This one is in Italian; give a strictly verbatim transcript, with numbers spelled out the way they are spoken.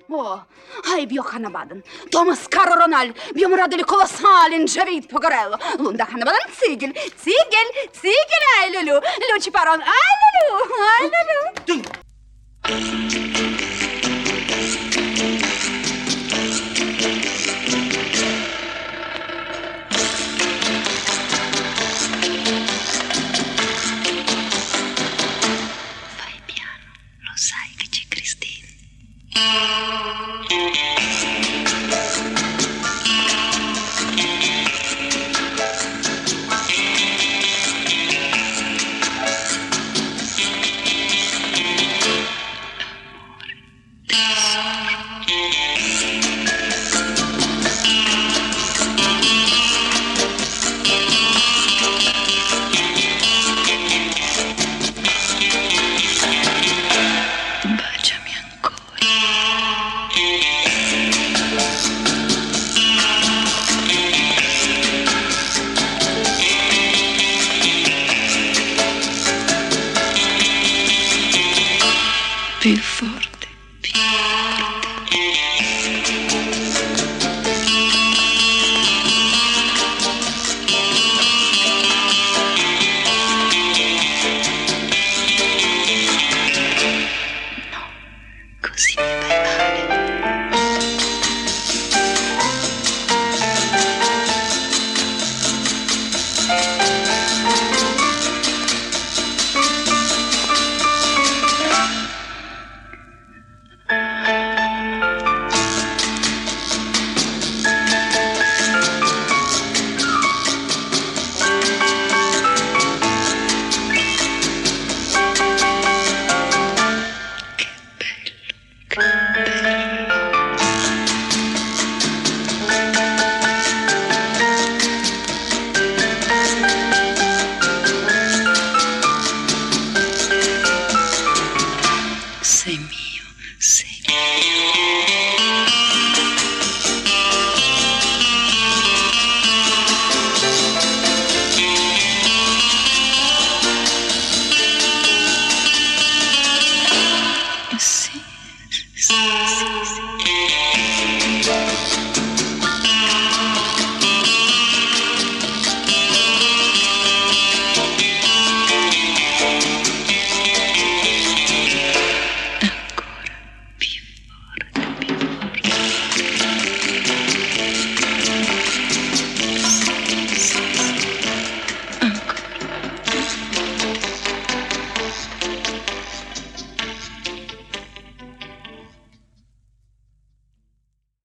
О, ай бьо ханабадан. Томас Каророналь, бьем радили колоссален, живит погорело. Лунда ханабадан цигель, цигель, цигель, ай лулу. Лучи парон, ай лулу, ай лулу. Fai piano, lo sai che c'è Cristina. Baciami ancora. Più forte, più forte. No, così mi fai male. Che bello, che bello. Sei mio, sei mio. Sì, sì, sì, sì.